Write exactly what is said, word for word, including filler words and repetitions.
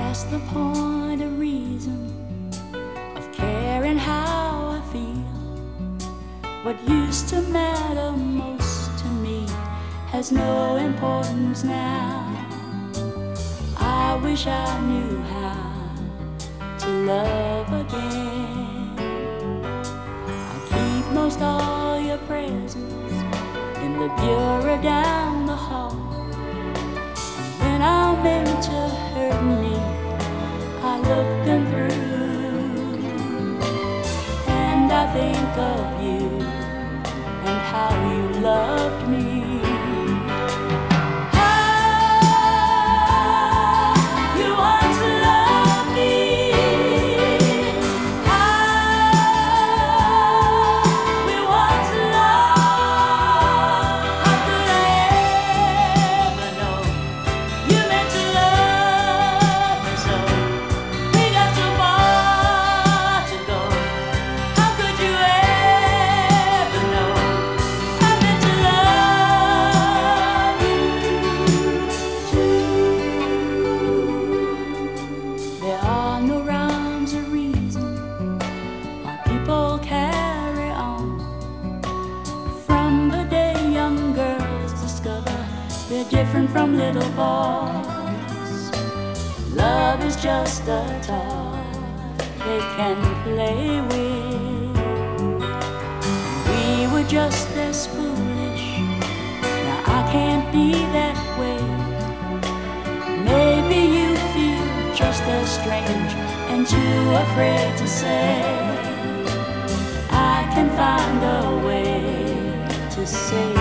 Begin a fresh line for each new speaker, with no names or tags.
past the point of reason of caring how I feel. What used to matter most to me has no importance now. I wish I knew how to love again. I'll keep most all your presents in the bureau down the hall. And when I'm into hurting me, I look them through, and I think of you and how you loved me. Carry on from the day young girls discover they're different from little boys. Love is just a toy they can play with. We were just as foolish. Now I can't be that way. Maybe you feel just as strange and too afraid to say. I can find a way to say